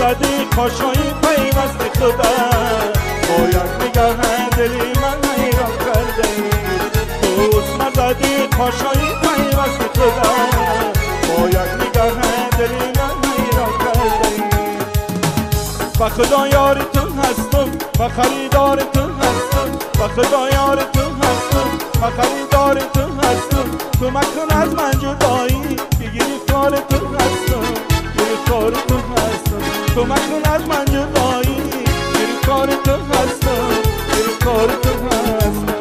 زدی کاشایی پیوست خدا باید نگه دلی من حیران کرده دوست نزدی کاشایی پیوست خدا باید نگه دلی من حیران کرده و خدا یار تو هستم و خریدار تو هستم و خدا یار تو هستم و خریدار تو هستم تو مکن از من جدایی بگیری کار تو هستم بگیری کار تو هستم تو مکن از من جدایی بگیری کار تو هستم بگیری کار تو هستم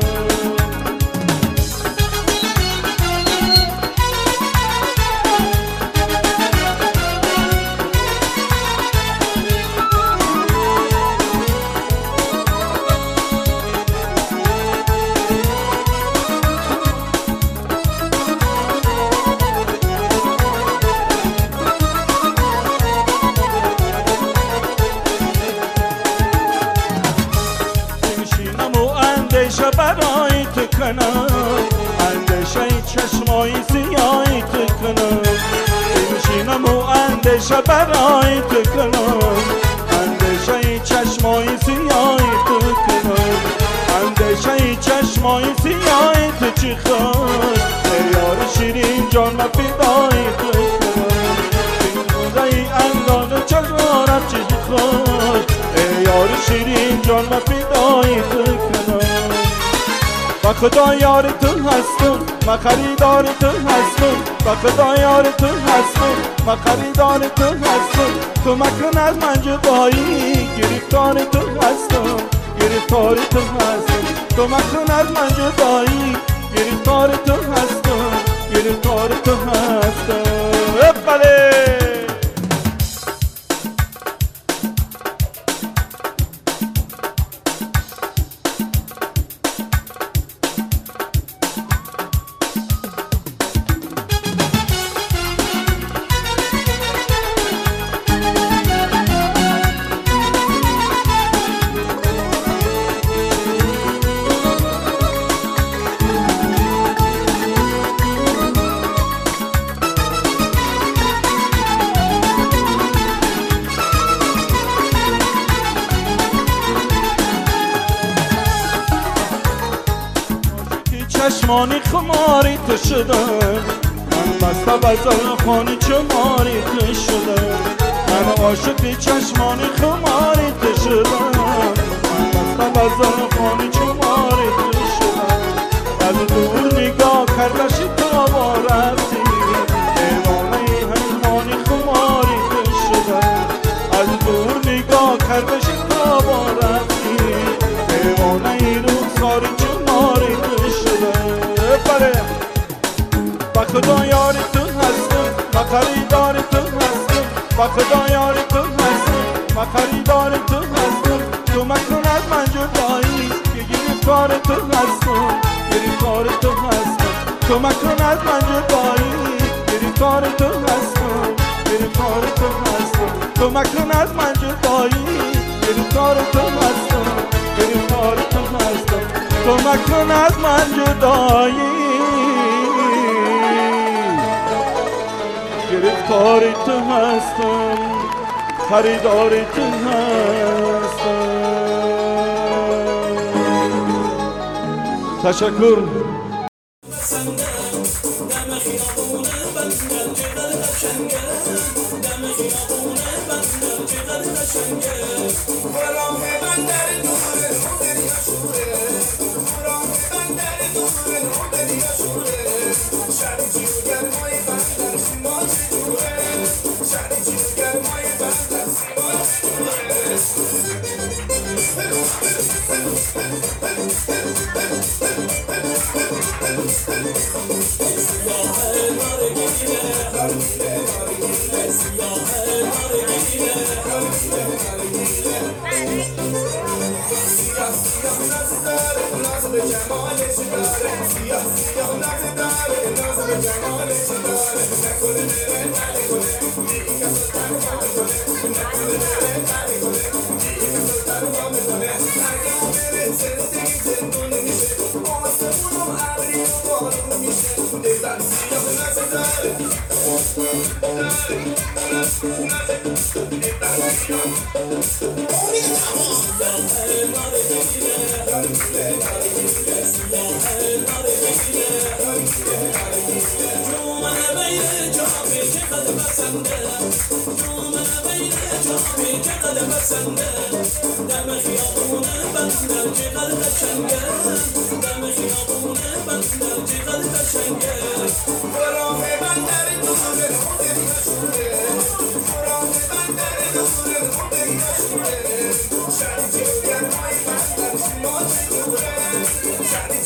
اندیشه برای تو کنم اندیشه چشمای سیای تو کنم میشینم و اندیشه برای تو کنم اندیشه چشمای سیای تو کنم اندیشه چشمای سیای تو چی خوش یار شیرین جان و فدای تو کنم این خدای انگان چشمارم چی خوش یار شیرین جان و فدای تو کنم و خدا یار تو هستم و خریدار تو هستم و خدا یار تو هستم و خریدار تو هستم تو مکن از من جدایی گرفتار تو هستم گرفتار تو هستم تو مکن از من جدایی گرفتار تو هستم گرفتار تو هستم بله چشمانی خماری تو شدم من بسته بزر خانی چماری تو شدم من عاشقی چشمانی خماری تو شدم من بسته بزر خانی چماری تو شدم از دور نگاه کردش تا با رفتی ایوانه همانی خماری تو شدم از دور نگاه کردش تا با رفتی ایوانه روزگاری چماری تو و خدا یار تو هستم و خریدار تو هستم و خدا یار تو هستم و خریدار تو هستم تو مکن از من جدایی گرفتار تو هستم گرفتار تو هستم تو مکن از من جدایی گرفتار تو هستم گرفتار تو هستم تو مکن از من جدایی گرفتار تو هستم گرفتار تو هستم تو مکن از من جدایی گرفتار تو هستم خریدار تو هستم تشکر Dale, دم خیابون بندر چقدر قشنگه